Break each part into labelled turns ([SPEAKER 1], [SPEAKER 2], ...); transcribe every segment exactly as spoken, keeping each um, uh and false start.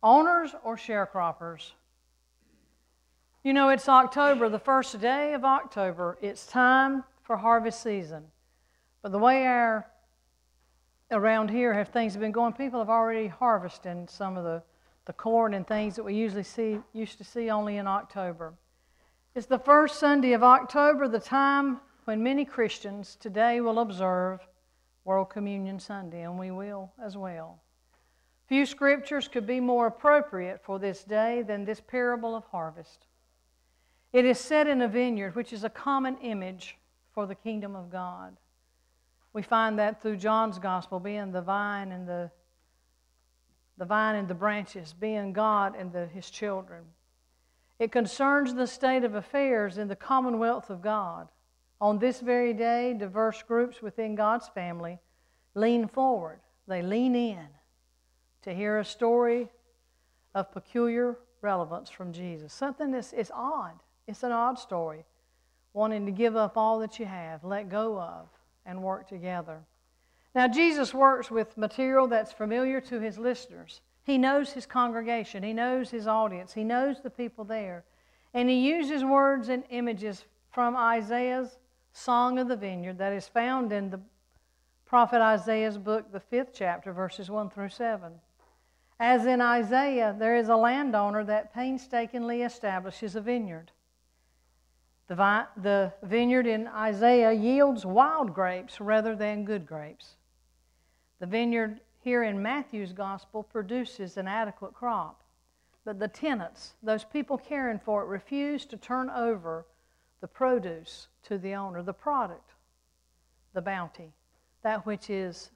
[SPEAKER 1] Owners or sharecroppers? You know, it's October, the first day of October. It's time for harvest season. But the way our around here have things been going, people have already harvested some of the, the corn and things that we usually see used to see only in October. It's the first Sunday of October, the time when many Christians today will observe World Communion Sunday, and we will as well. Few scriptures could be more appropriate for this day than this parable of harvest. It is set in a vineyard, which is a common image for the kingdom of God. We find that through John's gospel, being the vine and the, the vine and the branches, being God and the, His children. It concerns the state of affairs in the commonwealth of God. On this very day, diverse groups within God's family lean forward. They lean in to hear a story of peculiar relevance from Jesus. Something that's it's odd. It's an odd story. Wanting to give up all that you have, let go of, and work together. Now, Jesus works with material that's familiar to His listeners. He knows His congregation. He knows His audience. He knows the people there. And He uses words and images from Isaiah's Song of the Vineyard that is found in the prophet Isaiah's book, the fifth chapter, verses one through seven. As in Isaiah, there is a landowner that painstakingly establishes a vineyard. The, vi- the vineyard in Isaiah yields wild grapes rather than good grapes. The vineyard here in Matthew's gospel produces an adequate crop. But the tenants, those people caring for it, refuse to turn over the produce to the owner, the product, the bounty, that which is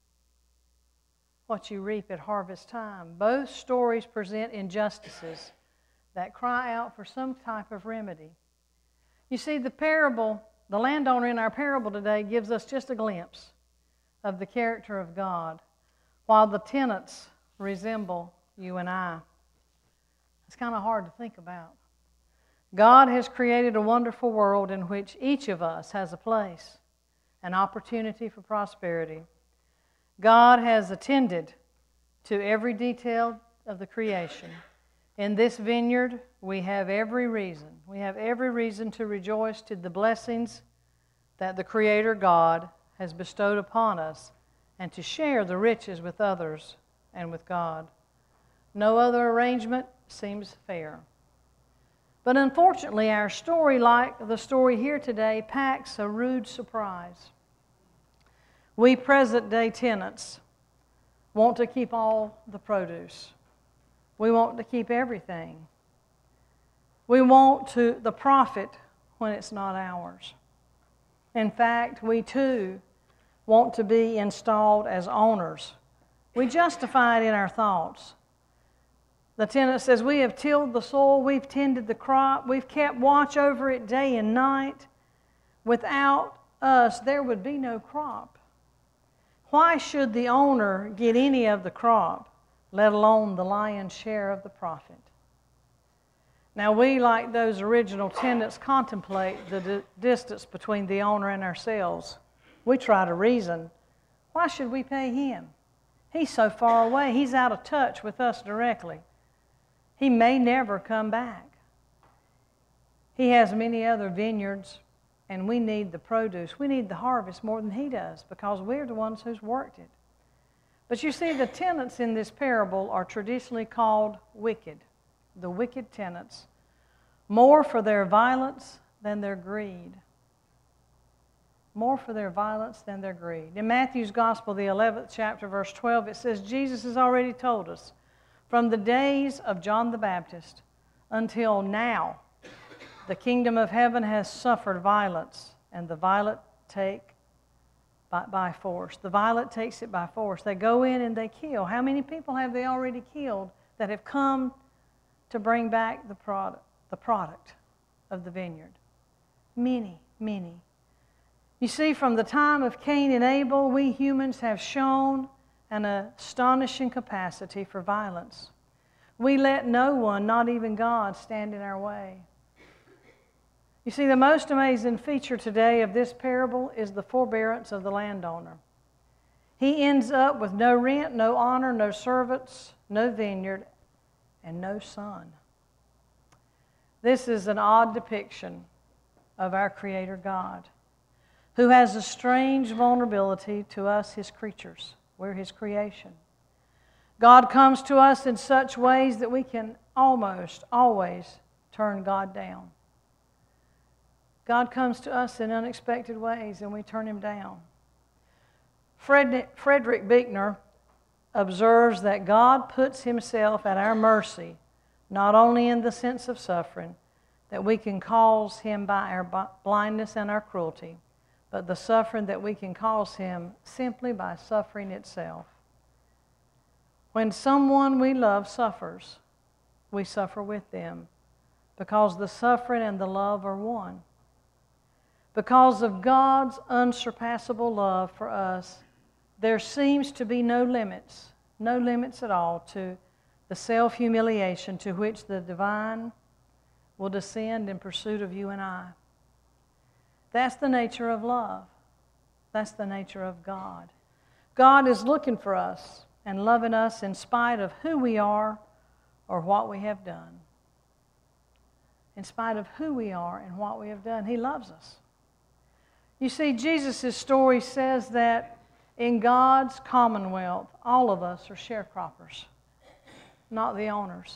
[SPEAKER 1] what you reap at harvest time. Both stories present injustices that cry out for some type of remedy. You see, the parable, the landowner in our parable today gives us just a glimpse of the character of God, while the tenants resemble you and I. It's kind of hard to think about. God has created a wonderful world in which each of us has a place, an opportunity for prosperity. God has attended to every detail of the creation. In this vineyard, we have every reason. We have every reason to rejoice to the blessings that the Creator God has bestowed upon us and to share the riches with others and with God. No other arrangement seems fair. But unfortunately, our story, like the story here today, packs a rude surprise. We present-day tenants want to keep all the produce. We want to keep everything. We want to the profit when it's not ours. In fact, we too want to be installed as owners. We justify it in our thoughts. The tenant says, we have tilled the soil, we've tended the crop, we've kept watch over it day and night. Without us, there would be no crop. Why should the owner get any of the crop, let alone the lion's share of the profit? Now we, like those original tenants, contemplate the d- distance between the owner and ourselves. We try to reason, why should we pay him? He's so far away. He's out of touch with us directly. He may never come back. He has many other vineyards, and we need the produce. We need the harvest more than he does because we're the ones who's worked it. But you see, the tenants in this parable are traditionally called wicked, the wicked tenants, more for their violence than their greed. More for their violence than their greed. In Matthew's Gospel, the eleventh chapter, verse twelve, it says, Jesus has already told us, from the days of John the Baptist until now, the kingdom of heaven has suffered violence, and the violent take by, by force. The violent takes it by force. They go in and they kill. How many people have they already killed that have come to bring back the product, the product of the vineyard? Many, many. You see, from the time of Cain and Abel, we humans have shown an astonishing capacity for violence. We let no one, not even God, stand in our way. You see, the most amazing feature today of this parable is the forbearance of the landowner. He ends up with no rent, no honor, no servants, no vineyard, and no sun. This is an odd depiction of our Creator God, who has a strange vulnerability to us, His creatures. We're His creation. God comes to us in such ways that we can almost always turn God down. God comes to us in unexpected ways and we turn Him down. Frederick Buechner observes that God puts Himself at our mercy, not only in the sense of suffering, that we can cause Him by our blindness and our cruelty, but the suffering that we can cause Him simply by suffering itself. When someone we love suffers, we suffer with them, because the suffering and the love are one. Because of God's unsurpassable love for us, there seems to be no limits, no limits at all to the self-humiliation to which the divine will descend in pursuit of you and I. That's the nature of love. That's the nature of God. God is looking for us and loving us in spite of who we are or what we have done. In spite of who we are and what we have done, He loves us. You see, Jesus' story says that in God's commonwealth, all of us are sharecroppers, not the owners.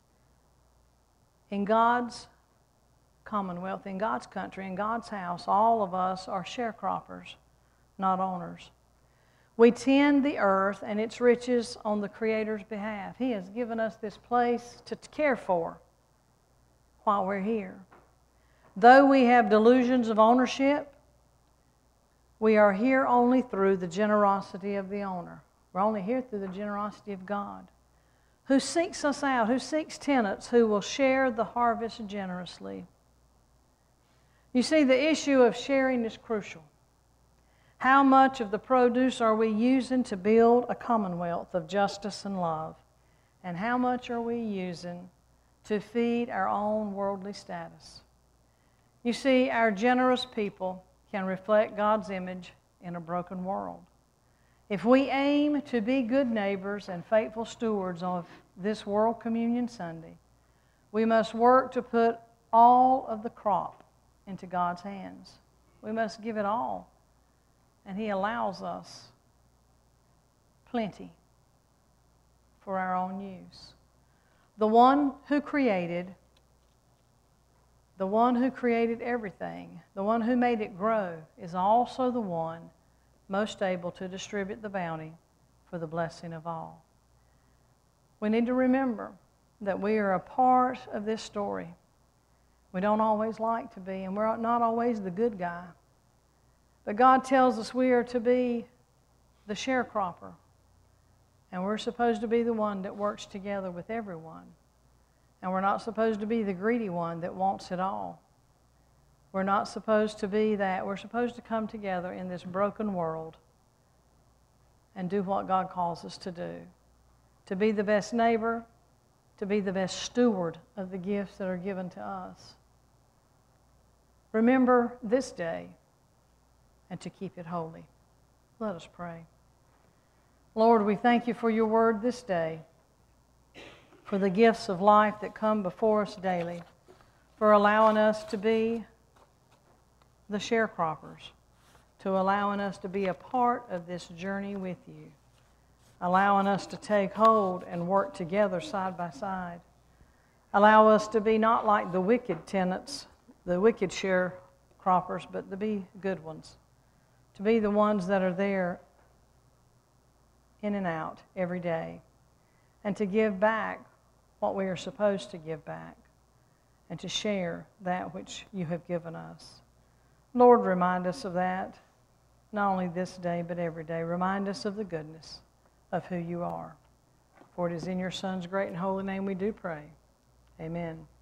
[SPEAKER 1] In God's commonwealth, in God's country, in God's house, all of us are sharecroppers, not owners. We tend the earth and its riches on the Creator's behalf. He has given us this place to care for while we're here. Though we have delusions of ownership, we are here only through the generosity of the owner. We're only here through the generosity of God, who seeks us out, who seeks tenants who will share the harvest generously. You see, the issue of sharing is crucial. How much of the produce are we using to build a commonwealth of justice and love? And how much are we using to feed our own worldly status? You see, our generous people can reflect God's image in a broken world. If we aim to be good neighbors and faithful stewards of this World Communion Sunday, we must work to put all of the crop into God's hands. We must give it all. And He allows us plenty for our own use. The one who created, the one who created everything, the one who made it grow, is also the one most able to distribute the bounty for the blessing of all. We need to remember that we are a part of this story. We don't always like to be, and we're not always the good guy. But God tells us we are to be the sharecropper, and we're supposed to be the one that works together with everyone. And we're not supposed to be the greedy one that wants it all. We're not supposed to be that. We're supposed to come together in this broken world and do what God calls us to do. To be the best neighbor, to be the best steward of the gifts that are given to us. Remember this day and to keep it holy. Let us pray. Lord, we thank You for Your word this day, for the gifts of life that come before us daily, for allowing us to be the sharecroppers, to allowing us to be a part of this journey with You, allowing us to take hold and work together side by side. Allow us to be not like the wicked tenants, the wicked sharecroppers, but to be good ones, to be the ones that are there in and out every day, and to give back what we are supposed to give back, and to share that which You have given us. Lord, remind us of that, not only this day, but every day. Remind us of the goodness of who You are. For it is in Your Son's great and holy name we do pray. Amen.